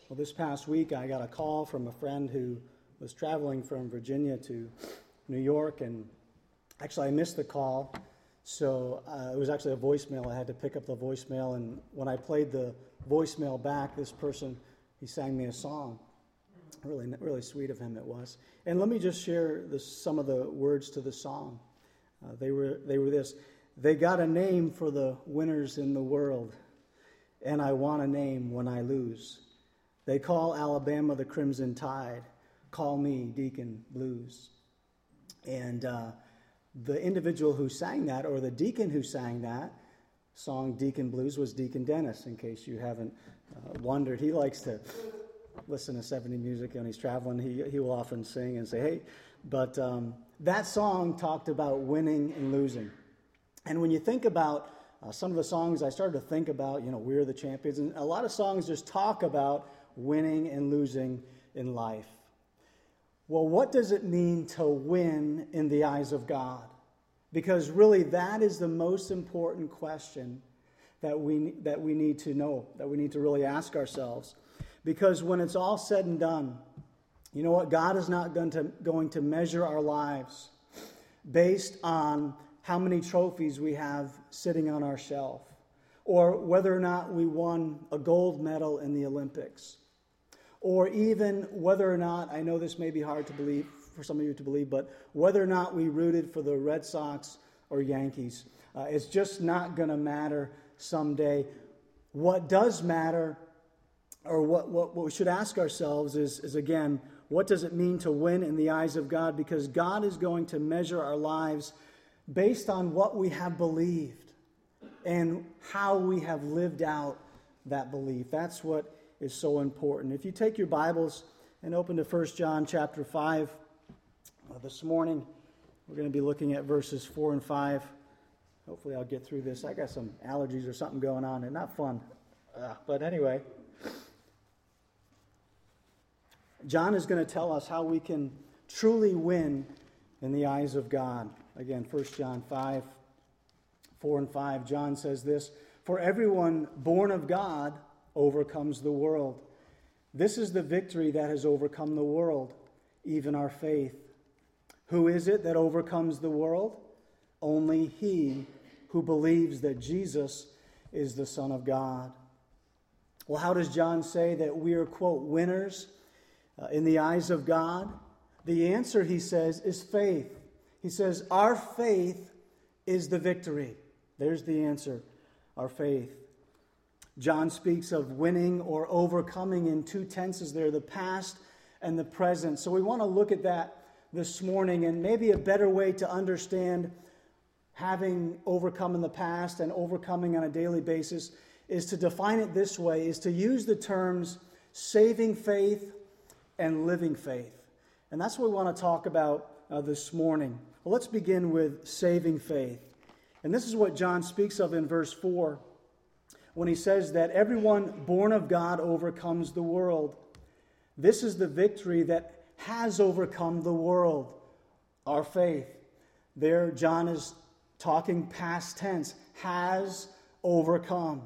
Well, this past week I got a call from a friend who was traveling from Virginia to New York, and actually I missed the call, so it was actually a voicemail. I had to pick up the voicemail, and when I played the voicemail back, this person, he sang me a song. Really, really sweet of him it was. And let me just share some of the words to the song. They were this: they got a name for the winners in the world, and I want a name when I lose. They call Alabama the Crimson Tide. Call me Deacon Blues. And the individual who sang that, or the deacon who sang that song, Deacon Blues, was Deacon Dennis, in case you haven't wondered. He likes to listen to 70s music when he's traveling. He will often sing and say, hey. But that song talked about winning and losing. And when you think about some of the songs, I started to think about, We're the Champions. And a lot of songs just talk about winning and losing in life. Well, what does it mean to win in the eyes of God? Because really that is the most important question that we need to know, that we need to really ask ourselves. Because when it's all said and done, you know what? God is not going to measure our lives based on how many trophies we have sitting on our shelf, or whether or not we won a gold medal in the Olympics, or even whether or not, I know this may be hard to believe, for some of you to believe, but whether or not we rooted for the Red Sox or Yankees. It's just not going to matter someday. What does matter, or what we should ask ourselves is again, what does it mean to win in the eyes of God? Because God is going to measure our lives based on what we have believed and how we have lived out that belief. That's what is so important. If you take your Bibles and open to 1 John chapter 5, this morning we're going to be looking at verses 4 and 5. Hopefully I'll get through this. I got some allergies or something going on, and not fun. But anyway, John is going to tell us how we can truly win in the eyes of God. Again, 1 John 5, 4 and 5, John says this: "For everyone born of God overcomes the world. This is the victory that has overcome the world, even our faith. Who is it that overcomes the world? Only he who believes that Jesus is the Son of God." Well, how does John say that we are, quote, winners in the eyes of God? The answer, he says, is faith. He says, our faith is the victory. There's the answer, our faith. John speaks of winning or overcoming in two tenses there, the past and the present. So we want to look at that this morning, and maybe a better way to understand having overcome in the past and overcoming on a daily basis is to define it this way, is to use the terms saving faith and living faith. And that's what we want to talk about this morning. Well, let's begin with saving faith. And this is what John speaks of in verse 4 when he says that everyone born of God overcomes the world. This is the victory that has overcome the world, our faith. There, John is talking past tense, has overcome.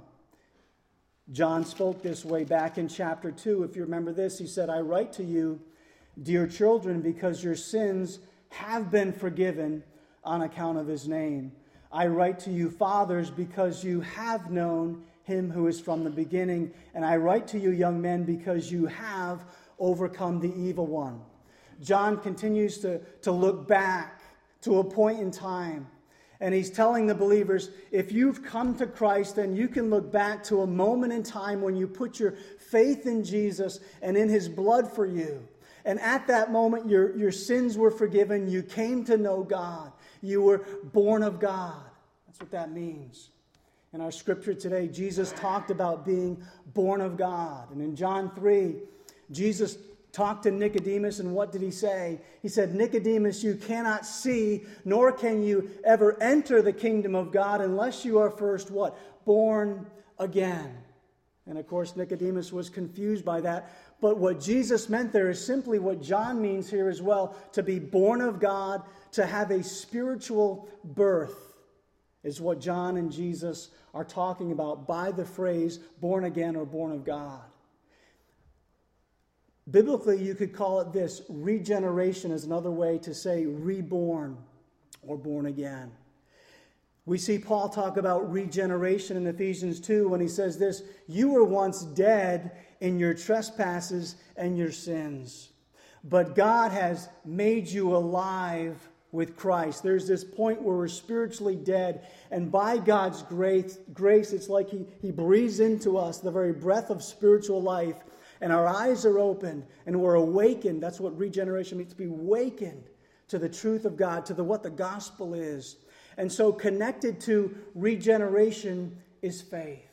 John spoke this way back in chapter 2. If you remember this, he said, "I write to you, dear children, because your sins have been forgiven on account of his name. I write to you, fathers, because you have known him who is from the beginning. And I write to you, young men, because you have overcome the evil one." John continues to look back to a point in time. And he's telling the believers, if you've come to Christ, then you can look back to a moment in time when you put your faith in Jesus and in his blood for you. And at that moment, your sins were forgiven. You came to know God. You were born of God. That's what that means. In our scripture today, Jesus talked about being born of God. And in John 3, Jesus talked to Nicodemus, and what did he say? He said, "Nicodemus, you cannot see, nor can you ever enter the kingdom of God unless you are first," what? "Born again." And of course, Nicodemus was confused by that. But what Jesus meant there is simply what John means here as well. To be born of God, to have a spiritual birth, is what John and Jesus are talking about by the phrase born again or born of God. Biblically, you could call it this. Regeneration is another way to say reborn or born again. We see Paul talk about regeneration in Ephesians 2 when he says this, you were once dead in your trespasses and your sins, but God has made you alive with Christ. There's this point where we're spiritually dead, and by God's grace it's like He breathes into us the very breath of spiritual life, and our eyes are opened, and we're awakened. That's what regeneration means, to be awakened to the truth of God, to what the gospel is. And so connected to regeneration is faith.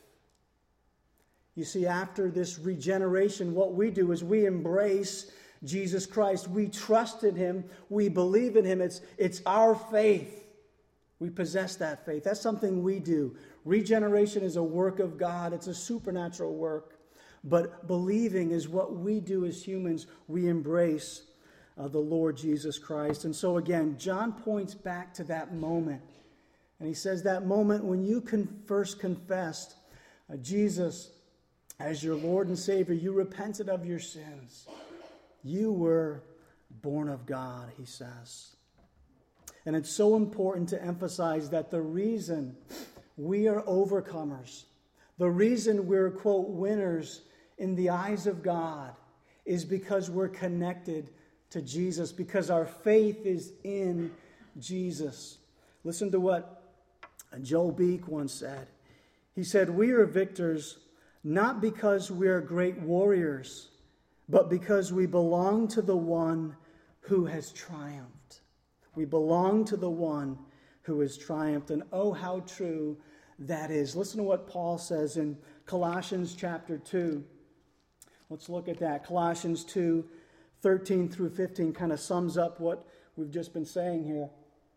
You see, after this regeneration, what we do is we embrace Jesus Christ. We trust in Him. We believe in Him. It's our faith. We possess that faith. That's something we do. Regeneration is a work of God. It's a supernatural work. But believing is what we do as humans. We embrace the Lord Jesus Christ. And so again, John points back to that moment. And he says that moment when you first confessed Jesus as your Lord and Savior, you repented of your sins. You were born of God, he says. And it's so important to emphasize that the reason we are overcomers, the reason we're, quote, winners in the eyes of God is because we're connected to Jesus, because our faith is in Jesus. Listen to what Joe Beek once said. He said, we are victors not because we are great warriors, but because we belong to the one who has triumphed. We belong to the one who has triumphed. And oh, how true that is. Listen to what Paul says in Colossians chapter 2. Let's look at that. Colossians 2, 13 through 15 kind of sums up what we've just been saying here.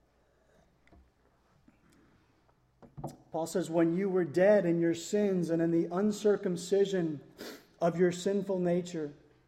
Paul says, when you were dead in your sins and in the uncircumcision of your sinful nature,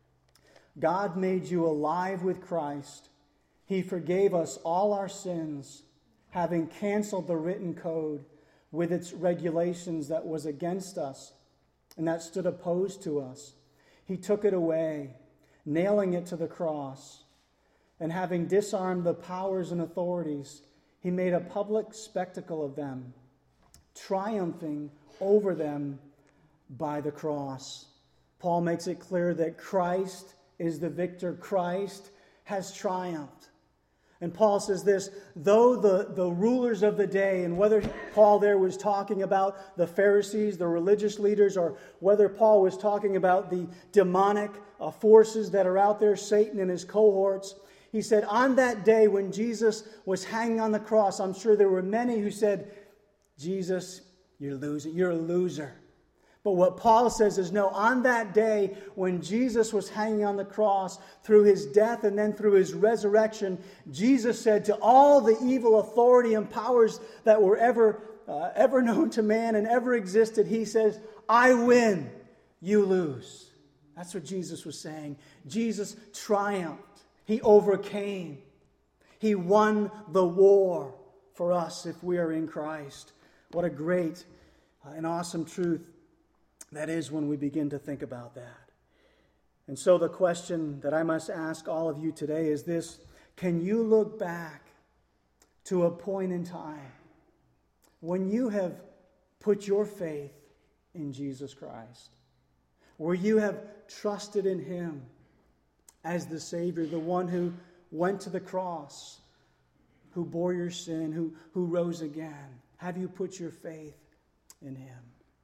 God made you alive with Christ. He forgave us all our sins, having canceled the written code with its regulations that was against us and that stood opposed to us. He took it away, nailing it to the cross. And having disarmed the powers and authorities, he made a public spectacle of them, triumphing over them by the cross. Paul makes it clear that Christ is the victor. Christ has triumphed. And Paul says this, though the rulers of the day, and whether Paul there was talking about the Pharisees, the religious leaders, or whether Paul was talking about the demonic forces that are out there, Satan and his cohorts, he said, on that day when Jesus was hanging on the cross, I'm sure there were many who said, Jesus, you're losing. You're a loser. But what Paul says is, no, on that day when Jesus was hanging on the cross, through his death and then through his resurrection, Jesus said to all the evil authority and powers that were ever known to man and ever existed, he says, I win, you lose. That's what Jesus was saying. Jesus triumphed. He overcame. He won the war for us if we are in Christ. What a great and awesome truth that is when we begin to think about that. And so the question that I must ask all of you today is this: can you look back to a point in time when you have put your faith in Jesus Christ, where you have trusted in Him as the Savior, the one who went to the cross, who bore your sin, who rose again? Have you put your faith in Him?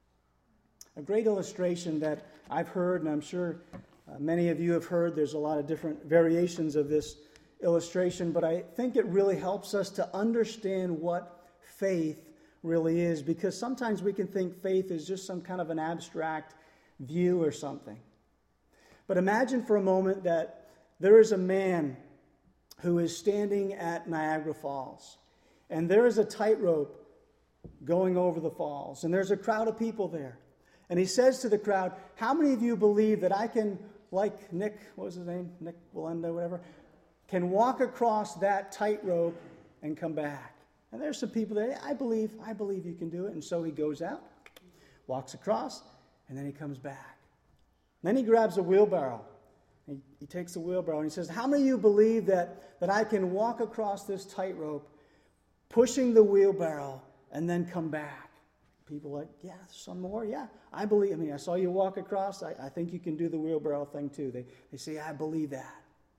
A great illustration that I've heard, and I'm sure many of you have heard, there's a lot of different variations of this illustration, but I think it really helps us to understand what faith really is, because sometimes we can think faith is just some kind of an abstract view or something. But imagine for a moment that there is a man who is standing at Niagara Falls, and there is a tightrope going over the falls, and there's a crowd of people there. And he says to the crowd, how many of you believe that I can, like Nick, what was his name? Nick Walenda, whatever, can walk across that tightrope and come back? And there's some people there, I believe you can do it. And so he goes out, walks across, and then he comes back. Then he grabs a wheelbarrow, He takes the wheelbarrow and he says, how many of you believe that I can walk across this tightrope, pushing the wheelbarrow, and then come back? People are like, yeah, some more. Yeah, I believe. I mean, I saw you walk across. I think you can do the wheelbarrow thing too. They say, I believe that.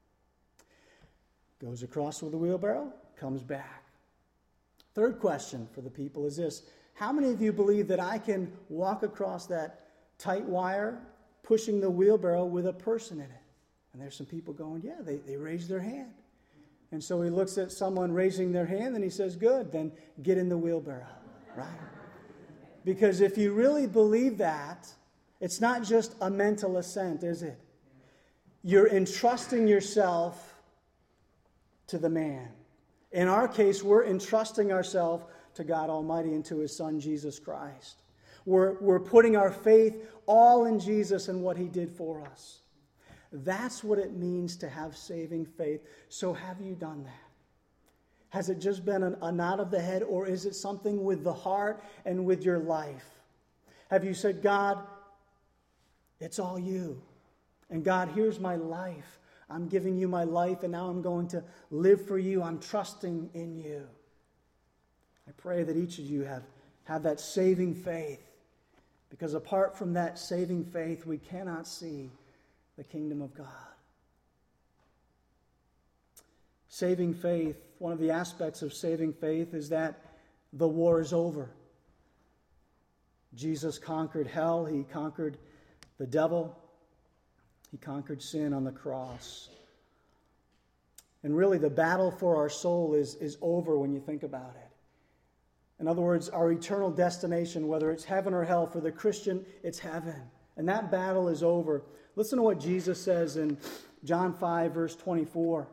Goes across with the wheelbarrow, comes back. Third question for the people is this. How many of you believe that I can walk across that tight wire, pushing the wheelbarrow with a person in it? And there's some people going, yeah, they raised their hand. And so he looks at someone raising their hand and he says, good, then get in the wheelbarrow, right? Because if you really believe that, it's not just a mental assent, is it? You're entrusting yourself to the man. In our case, we're entrusting ourselves to God Almighty and to His Son, Jesus Christ. We're putting our faith all in Jesus and what He did for us. That's what it means to have saving faith. So have you done that? Has it just been a nod of the head, or is it something with the heart and with your life? Have you said, God, it's all you. And God, here's my life. I'm giving you my life, and now I'm going to live for you. I'm trusting in you. I pray that each of you have that saving faith, because apart from that saving faith, we cannot see the kingdom of God. Saving faith, one of the aspects of saving faith is that the war is over. Jesus conquered hell. He conquered the devil. He conquered sin on the cross. And really, the battle for our soul is over when you think about it. In other words, our eternal destination, whether it's heaven or hell, for the Christian, it's heaven. And that battle is over. Listen to what Jesus says in John 5, verse 24.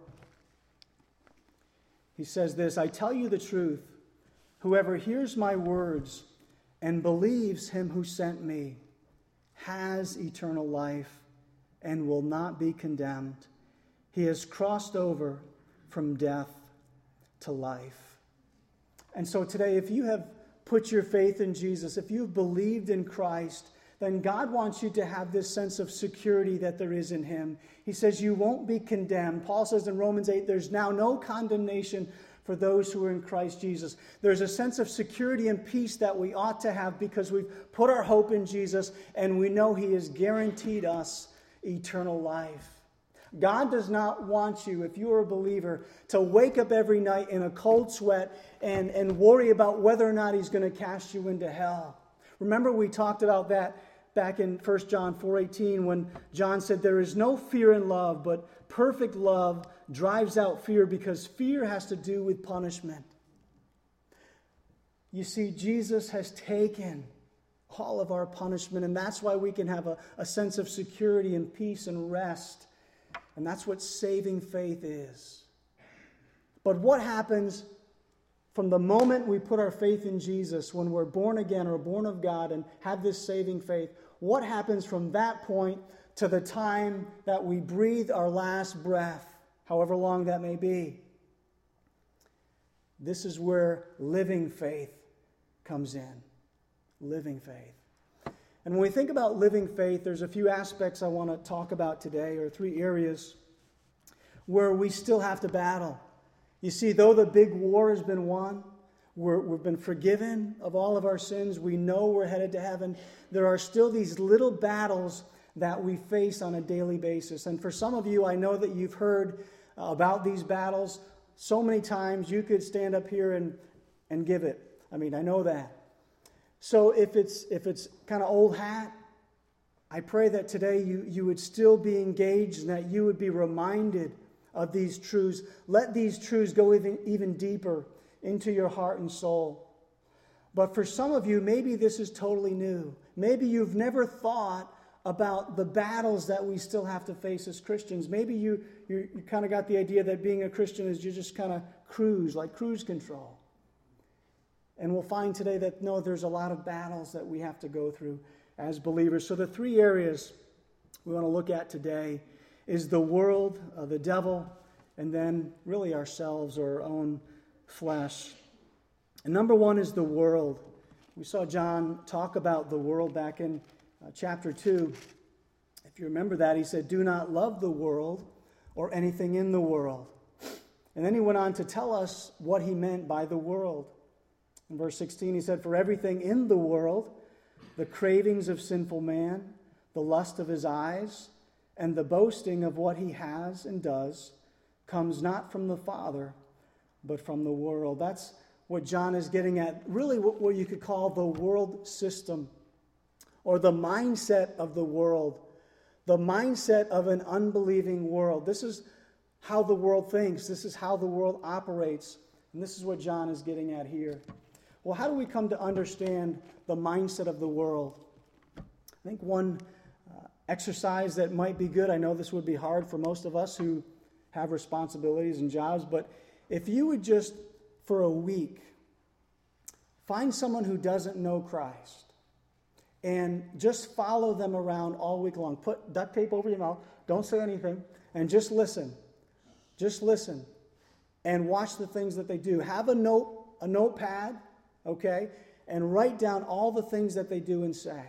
He says this, I tell you the truth, whoever hears my words and believes him who sent me has eternal life and will not be condemned. He has crossed over from death to life. And so today, if you have put your faith in Jesus, if you've believed in Christ, then God wants you to have this sense of security that there is in Him. He says you won't be condemned. Paul says in Romans 8, there's now no condemnation for those who are in Christ Jesus. There's a sense of security and peace that we ought to have because we've put our hope in Jesus and we know He has guaranteed us eternal life. God does not want you, if you are a believer, to wake up every night in a cold sweat and worry about whether or not He's going to cast you into hell. Remember we talked about that back in 1 John 4:18 when John said there is no fear in love, but perfect love drives out fear because fear has to do with punishment. You see, Jesus has taken all of our punishment, and that's why we can have a sense of security and peace and rest. And that's what saving faith is. But what happens from the moment we put our faith in Jesus, when we're born again or born of God and have this saving faith, what happens from that point to the time that we breathe our last breath, however long that may be? This is where living faith comes in. Living faith. And when we think about living faith, there's a few aspects I want to talk about today, or three areas where we still have to battle. You see, though the big war has been won, we've been forgiven of all of our sins, we know we're headed to heaven, there are still these little battles that we face on a daily basis. And for some of you, I know that you've heard about these battles so many times, you could stand up here and give it. I mean, I know that. So if it's kind of old hat, I pray that today you would still be engaged and that you would be reminded of these truths. Let these truths go even deeper into your heart and soul. But for some of you, maybe this is totally new. Maybe you've never thought about the battles that we still have to face as Christians. Maybe you kind of got the idea that being a Christian is you just kind of cruise, like cruise control. And we'll find today that, no, there's a lot of battles that we have to go through as believers. So the three areas we want to look at today is the world, the devil, and then really ourselves or our own flesh. And number one is the world. We saw John talk about the world back in chapter 2. If If you remember that, he said, do not love the world or anything in the world. And then he went on to tell us what he meant by the world. In verse 16, he said, for everything in the world, the cravings of sinful man, the lust of his eyes, and the boasting of what he has and does, comes not from the Father, but from the world. That's what John is getting at, really what you could call the world system, or the mindset of the world, the mindset of an unbelieving world. This is how the world thinks. This is how the world operates. And this is what John is getting at here. Well, how do we come to understand the mindset of the world? I think one exercise that might be good, I know this would be hard for most of us who have responsibilities and jobs, but if you would just, for a week, find someone who doesn't know Christ and just follow them around all week long. Put duct tape over your mouth, don't say anything, and just listen. Just listen and watch the things that they do. Have a notepad, okay, and write down all the things that they do and say.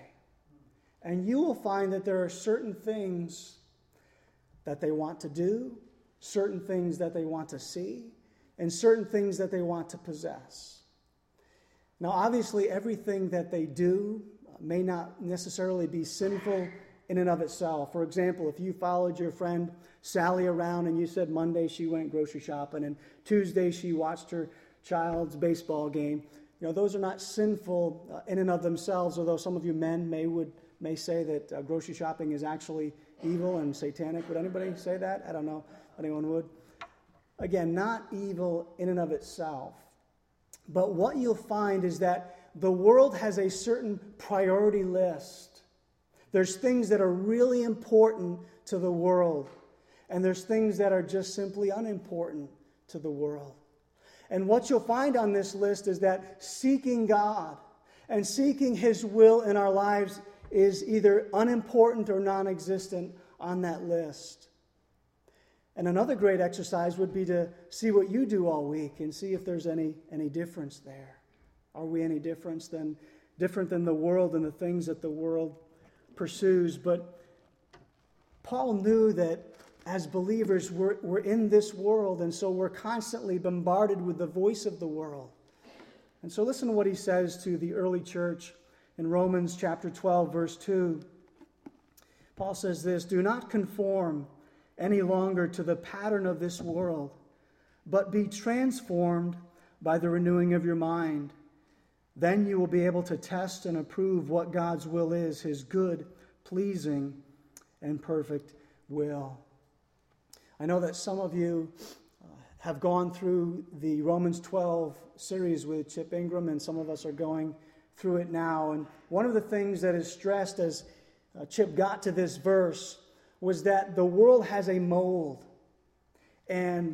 And you will find that there are certain things that they want to do, certain things that they want to see, and certain things that they want to possess. Now, obviously, everything that they do may not necessarily be sinful in and of itself. For example, if you followed your friend Sally around and you said Monday she went grocery shopping and Tuesday she watched her child's baseball game, those are not sinful in and of themselves, although some of you men may say that grocery shopping is actually evil and satanic. Would anybody say that? I don't know if anyone would. Again, not evil in and of itself. But what you'll find is that the world has a certain priority list. There's things that are really important to the world, and there's things that are just simply unimportant to the world. And what you'll find on this list is that seeking God and seeking His will in our lives is either unimportant or non-existent on that list. And another great exercise would be to see what you do all week and see if there's any difference there. Are we any different than the world and the things that the world pursues? But Paul knew that as believers, we're in this world, and so we're constantly bombarded with the voice of the world. And so listen to what he says to the early church in Romans chapter 12, verse 2. Paul says this, do not conform any longer to the pattern of this world, but be transformed by the renewing of your mind. Then you will be able to test and approve what God's will is, His good, pleasing, and perfect will. I know that some of you have gone through the Romans 12 series with Chip Ingram, and some of us are going through it now. And one of the things that is stressed as Chip got to this verse was that the world has a mold. And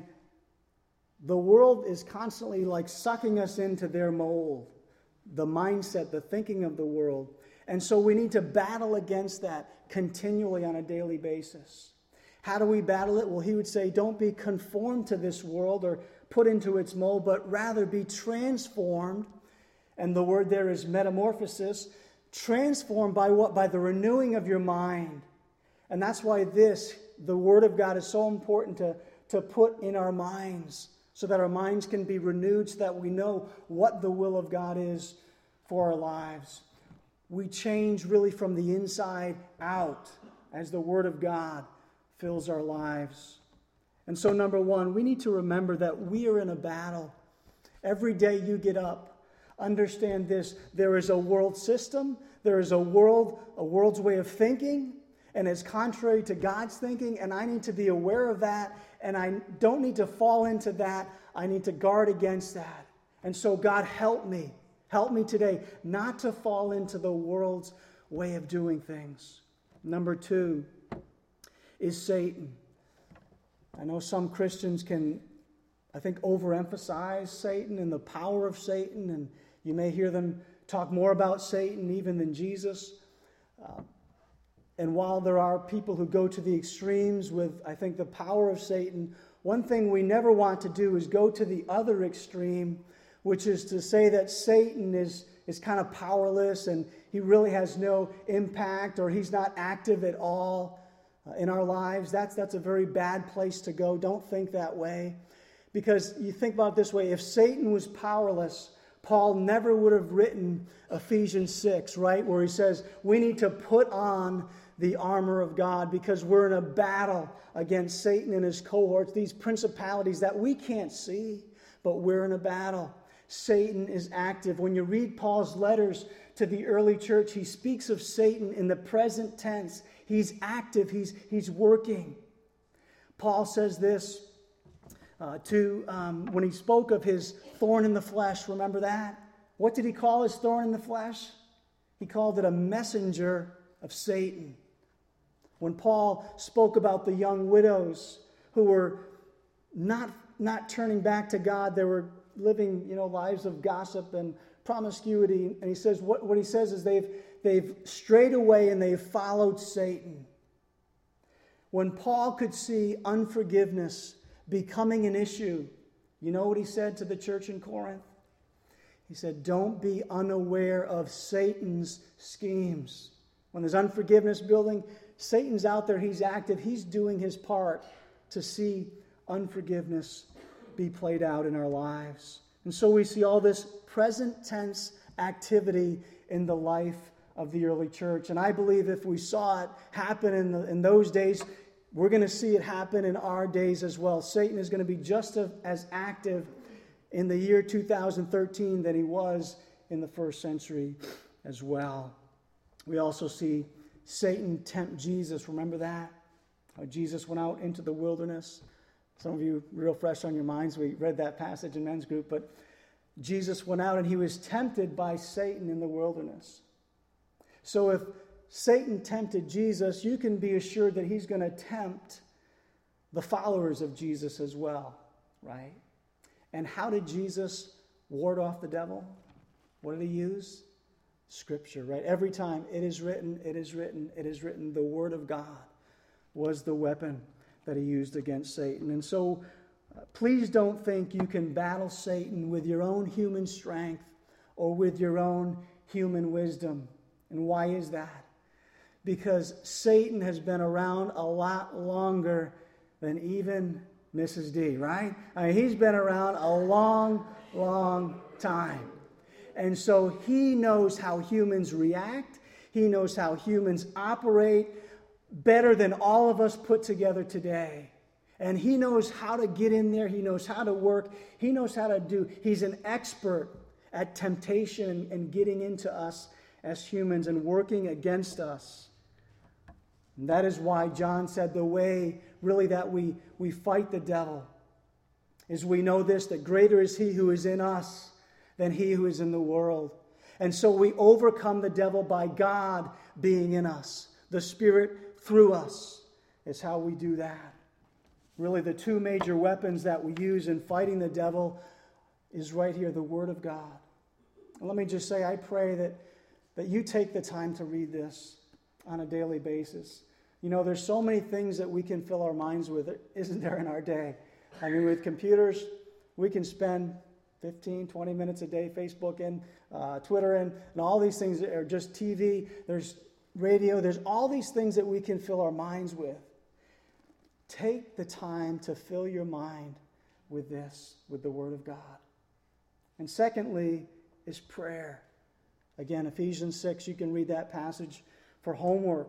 the world is constantly like sucking us into their mold, the mindset, the thinking of the world. And so we need to battle against that continually on a daily basis. How do we battle it? Well, he would say, don't be conformed to this world or put into its mold, but rather be transformed. And the word there is metamorphosis. Transformed by what? By the renewing of your mind. And that's why the Word of God, is so important to put in our minds, so that our minds can be renewed, so that we know what the will of God is for our lives. We change really from the inside out as the Word of God fills our lives. And so, number one, we need to remember that we are in a battle. Every day you get up, understand this. There is a world system. There is a world's way of thinking, and it's contrary to God's thinking, and I need to be aware of that, and I don't need to fall into that. I need to guard against that. And so, God, help me today not to fall into the world's way of doing things. Number two is Satan. I know some Christians can, I think, overemphasize Satan and the power of Satan, and you may hear them talk more about Satan even than Jesus. And while there are people who go to the extremes with, I think, the power of Satan, one thing we never want to do is go to the other extreme, which is to say that Satan is kind of powerless and he really has no impact, or he's not active at all. in our lives, that's a very bad place to go. Don't think that way. Because you think about it this way, if Satan was powerless, Paul never would have written Ephesians 6, right? Where he says, we need to put on the armor of God because we're in a battle against Satan and his cohorts, these principalities that we can't see, but we're in a battle. Satan is active. When you read Paul's letters to the early church, he speaks of Satan in the present tense. He's active. He's working. Paul says this when he spoke of his thorn in the flesh. Remember that? What did he call his thorn in the flesh? He called it a messenger of Satan. When Paul spoke about the young widows who were not turning back to God, they were living, lives of gossip and promiscuity. And he says, what he says is they've strayed away and they've followed Satan. When Paul could see unforgiveness becoming an issue, you know what he said to the church in Corinth? He said, don't be unaware of Satan's schemes. When there's unforgiveness building, Satan's out there, he's active, he's doing his part to see unforgiveness be played out in our lives. And so we see all this present tense activity in the life of the early church. And I believe if we saw it happen in those days, we're going to see it happen in our days as well. Satan is going to be just as active in the year 2013 than he was in the first century as well. We also see Satan tempt Jesus. Remember that? How Jesus went out into the wilderness. Some of you real fresh on your minds. We read that passage in men's group. But Jesus went out and he was tempted by Satan in the wilderness. So if Satan tempted Jesus, you can be assured that he's going to tempt the followers of Jesus as well, right? And how did Jesus ward off the devil? What did he use? Scripture, right? Every time, it is written, it is written, it is written. The Word of God was the weapon that he used against Satan. And so, please don't think you can battle Satan with your own human strength or with your own human wisdom. And why is that? Because Satan has been around a lot longer than even Mrs. D, right? I mean, he's been around a long, long time. And so he knows how humans react. He knows how humans operate better than all of us put together today. And he knows how to get in there. He knows how to work. He knows how to do. He's an expert at temptation and getting into us as humans and working against us. And that is why John said the way really that we fight the devil is we know this, that greater is he who is in us than he who is in the world. And so we overcome the devil by God being in us. The Spirit through us is how we do that. Really, the two major weapons that we use in fighting the devil is right here, the Word of God. And let me just say, I pray that you take the time to read this on a daily basis. There's so many things that we can fill our minds with, isn't there, in our day? I mean, with computers, we can spend 15, 20 minutes a day, Facebook and Twitter and all these things are just TV. There's radio. There's all these things that we can fill our minds with. Take the time to fill your mind with this, with the Word of God. And secondly is prayer. Again, Ephesians 6, you can read that passage for homework.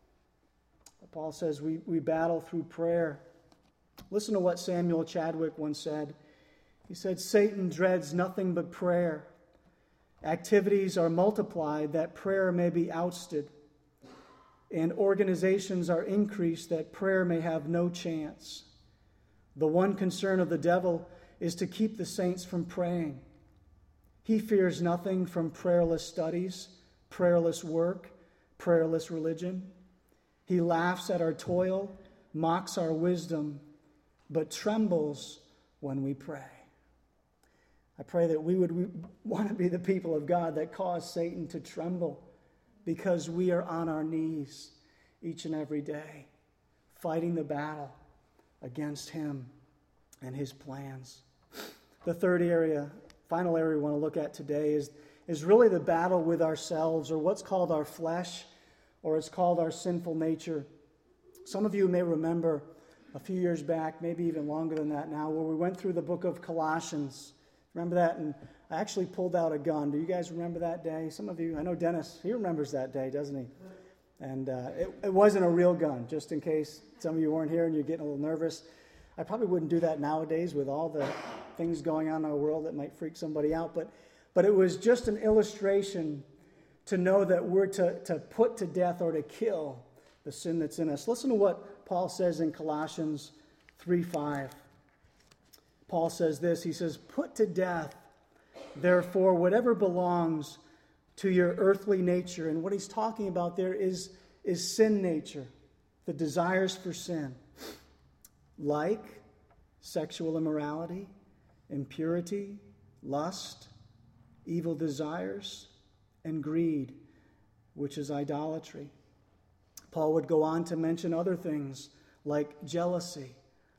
Paul says we battle through prayer. Listen to what Samuel Chadwick once said. He said, Satan dreads nothing but prayer. Activities are multiplied that prayer may be ousted, and organizations are increased that prayer may have no chance. The one concern of the devil is to keep the saints from praying. He fears nothing from prayerless studies, prayerless work, prayerless religion. He laughs at our toil, mocks our wisdom, but trembles when we pray. I pray that we want to be the people of God that cause Satan to tremble because we are on our knees each and every day, fighting the battle against him and his plans. The third area, final area we want to look at today is really the battle with ourselves, or what's called our flesh, or it's called our sinful nature. Some of you may remember a few years back, maybe even longer than that now, where we went through the book of Colossians. Remember that? And I actually pulled out a gun. Do you guys remember that day? Some of you, I know Dennis, he remembers that day, doesn't he? And it wasn't a real gun, just in case some of you weren't here and you're getting a little nervous. I probably wouldn't do that nowadays with all the things going on in our world that might freak somebody out. But it was just an illustration to know that we're to put to death or to kill the sin that's in us. Listen to what Paul says in Colossians 3:5. Paul says this. He says, "Put to death, therefore, whatever belongs to your earthly nature." And what he's talking about there is sin nature, the desires for sin, like sexual immorality, impurity, lust, evil desires, and greed, which is idolatry. Paul would go on to mention other things like jealousy,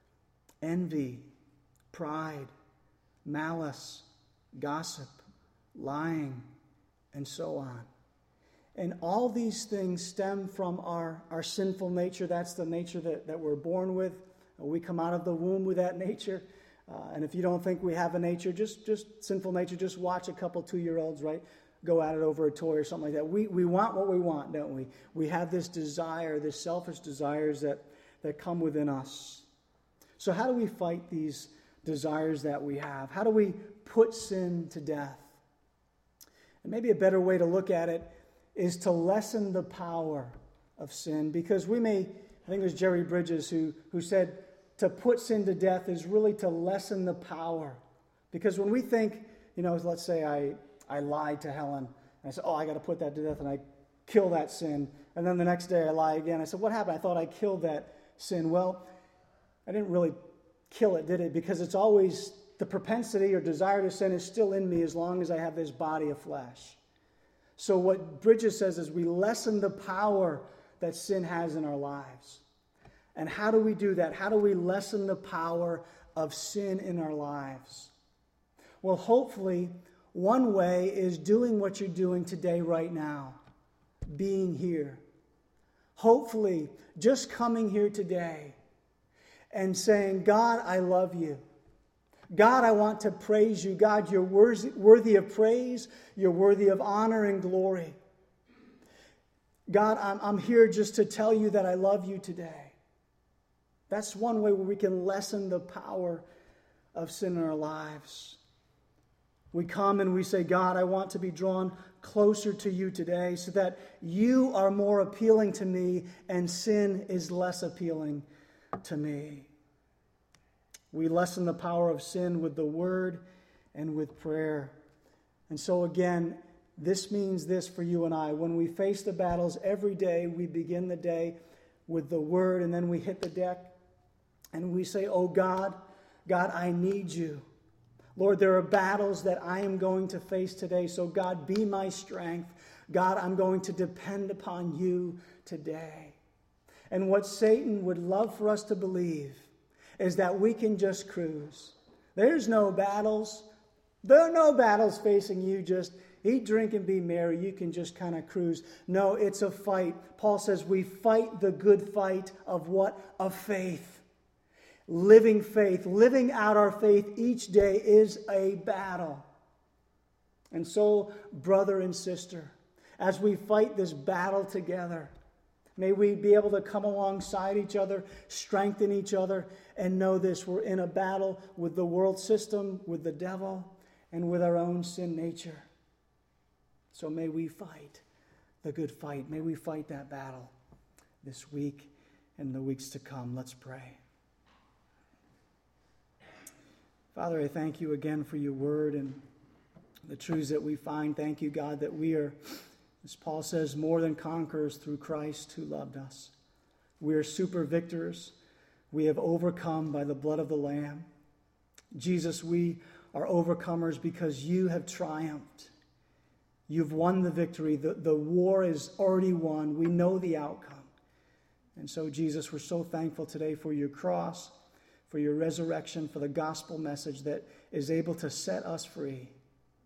envy, pride, malice, gossip, lying, and so on. And all these things stem from our sinful nature. That's the nature that we're born with. We come out of the womb with that nature. And if you don't think we have a nature, just sinful nature, just watch a couple 2-year-olds, right, go at it over a toy or something like that. We want what we want, don't we? We have this desire, this selfish desires that come within us. So how do we fight these desires that we have? How do we put sin to death? And maybe a better way to look at it is to lessen the power of sin, because I think it was Jerry Bridges who said to put sin to death is really to lessen the power. Because when we think, let's say I lied to Helen, and I said, I got to put that to death, and I kill that sin. And then the next day I lie again. I said, what happened? I thought I killed that sin. Well, I didn't really kill it, did it? Because it's always the propensity or desire to sin is still in me as long as I have this body of flesh. So what Bridges says is we lessen the power that sin has in our lives. And how do we do that? How do we lessen the power of sin in our lives? Well, hopefully, one way is doing what you're doing today, right now. Being here. Hopefully, just coming here today and saying, God, I love you. God, I want to praise you. God, you're worthy of praise. You're worthy of honor and glory. God, I'm here just to tell you that I love you today. That's one way where we can lessen the power of sin in our lives. We come and we say, God, I want to be drawn closer to you today so that you are more appealing to me and sin is less appealing to me. We lessen the power of sin with the word and with prayer. And so again, this means this for you and I. When we face the battles every day, we begin the day with the word, and then we hit the deck and we say, oh God, I need you. Lord, there are battles that I am going to face today, so God, be my strength. God, I'm going to depend upon you today. And what Satan would love for us to believe is that we can just cruise. There's no battles. There are no battles facing you. Just eat, drink, and be merry. You can just kind of cruise. No, it's a fight. Paul says we fight the good fight of what? Of faith. Living faith, living out our faith each day is a battle. And so, brother and sister, as we fight this battle together, may we be able to come alongside each other, strengthen each other, and know this: we're in a battle with the world system, with the devil, and with our own sin nature. So may we fight the good fight. May we fight that battle this week and the weeks to come. Let's pray. Father, I thank you again for your word and the truths that we find. Thank you, God, that we are, as Paul says, more than conquerors through Christ who loved us. We are super victors. We have overcome by the blood of the Lamb. Jesus, we are overcomers because you have triumphed. You've won the victory. The war is already won. We know the outcome. And so, Jesus, we're so thankful today for your cross, for your resurrection, for the gospel message that is able to set us free.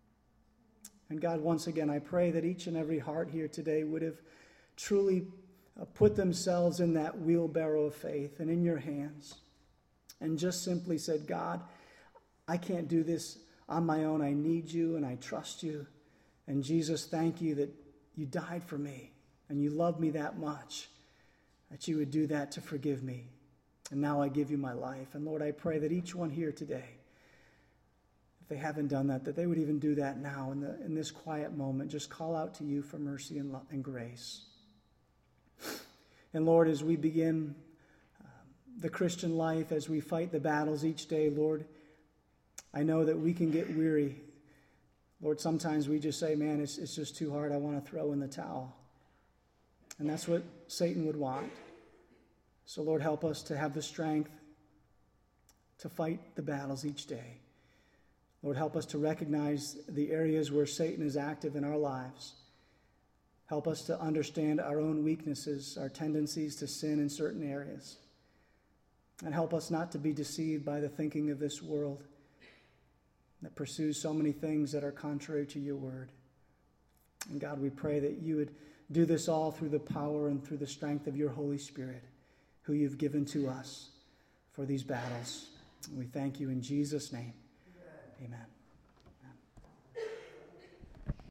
And God, once again, I pray that each and every heart here today would have truly put themselves in that wheelbarrow of faith and in your hands and just simply said, God, I can't do this on my own. I need you and I trust you. And Jesus, thank you that you died for me and you love me that much, that you would do that to forgive me. And now I give you my life. And Lord, I pray that each one here today, if they haven't done that, that they would even do that now in this quiet moment. Just call out to you for mercy and grace. And Lord, as we begin the Christian life, as we fight the battles each day, Lord, I know that we can get weary. Lord, sometimes we just say, man, it's just too hard. I want to throw in the towel. And that's what Satan would want. So Lord, help us to have the strength to fight the battles each day. Lord, help us to recognize the areas where Satan is active in our lives. Help us to understand our own weaknesses, our tendencies to sin in certain areas. And help us not to be deceived by the thinking of this world that pursues so many things that are contrary to your word. And God, we pray that you would do this all through the power and through the strength of your Holy Spirit, who you've given to us for these battles. And we thank you in Jesus' name. Amen.